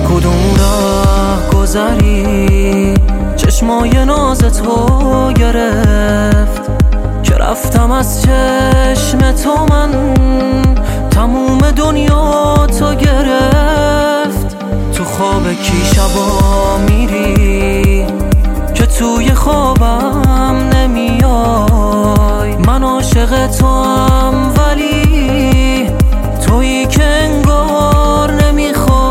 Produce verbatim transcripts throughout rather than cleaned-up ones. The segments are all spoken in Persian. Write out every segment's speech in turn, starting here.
کدوم راه گذری چشمای ناز تو گرفت که رفتم از چشم تو، من تموم دنیا تو گرفت. تو خواب کی شبا میری که توی خوابم نمیای؟ من عاشق تو هم ولی تویی که انگار نمیخوای.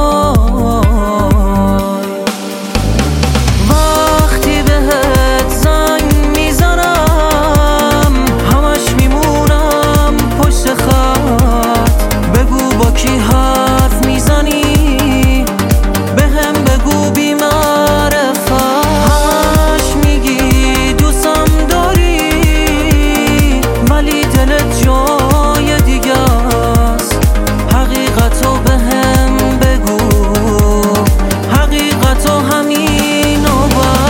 وقتی بهت زنگ میزنم همش میمونم پشت خط. بگو با کی حرف میزنی، بهم بگو بی معرفت. همش میگی دوستم داری ولی دلت جای دیگه است. حقیقتو بهم بگو، حقیقتو همین و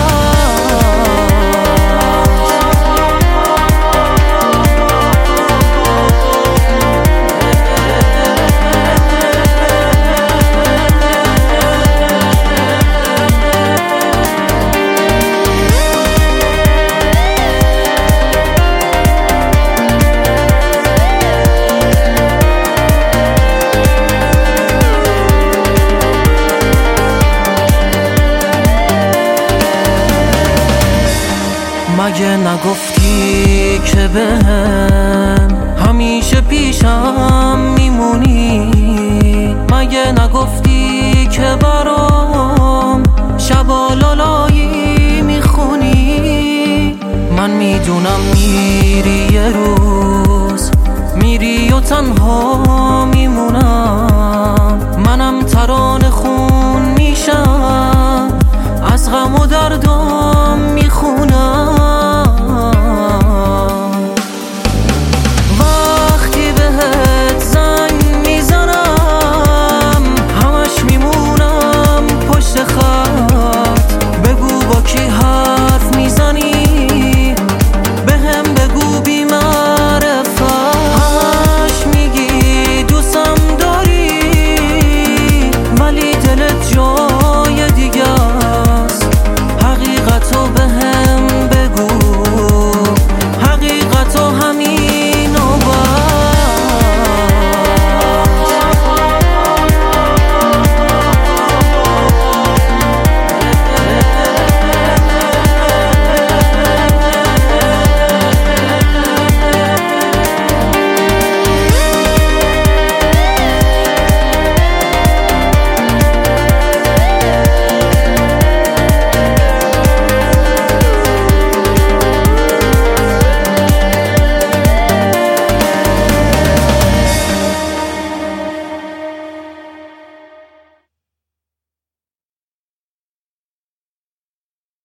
مگه نگفتی که بهم همیشه پیشم میمونی؟ مگه نگفتی که برام شبا لالایی میخونی؟ من میدونم میری یه روز، میری و تنها میمونم.